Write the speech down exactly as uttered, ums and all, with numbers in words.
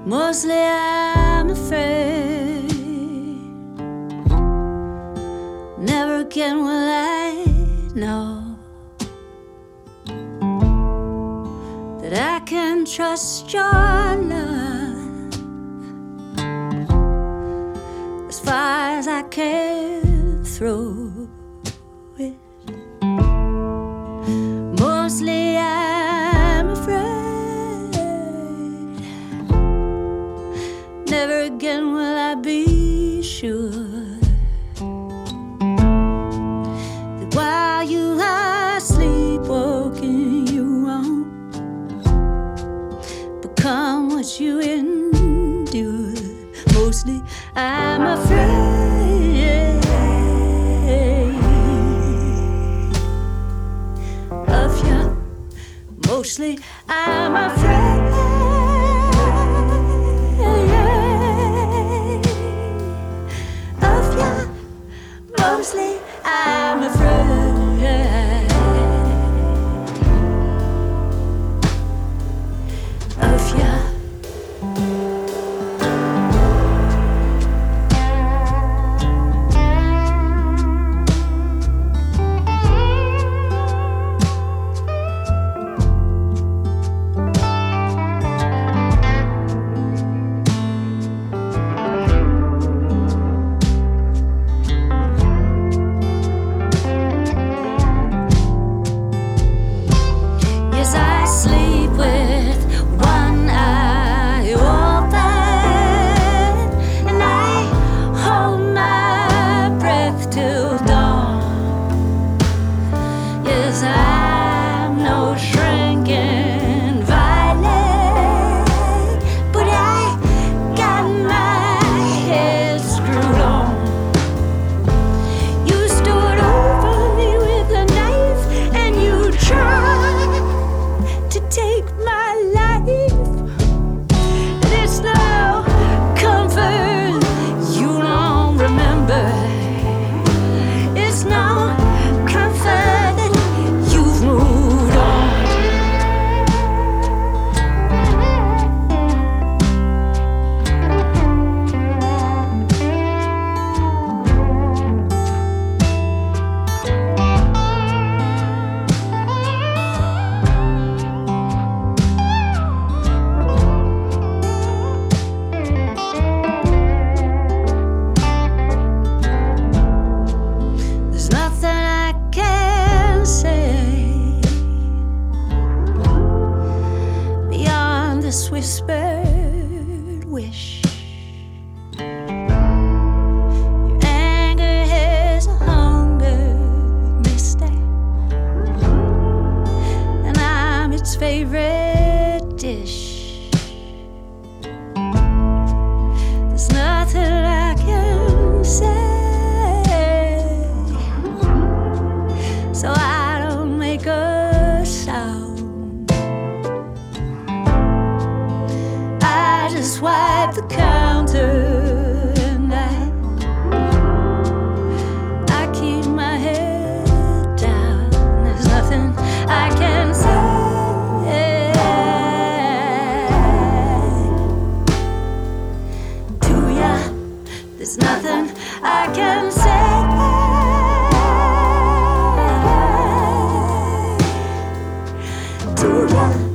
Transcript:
Mostly I'm afraid. Never again will I know that I can trust your love as far as I can throw it. Mostly I'm afraid. Never again will I be sure that while you are sleepwalking, you won't become what you endure. Mostly I'm afraid of you. Mostly I'm afraid of you. Mostly I'm afraid of you. This whispered wish. Your anger has a hunger mistake, and I'm its favorite dish. There's nothing I can say, so I don't make a sound. Just wipe the counter and I, I keep my head down. There's nothing I can say to ya. There's nothing I can say to ya.